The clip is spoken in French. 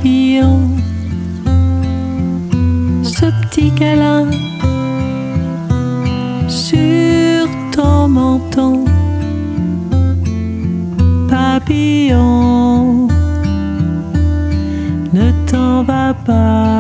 papillon, ce petit câlin sur ton menton. Papillon, ne t'en va pas.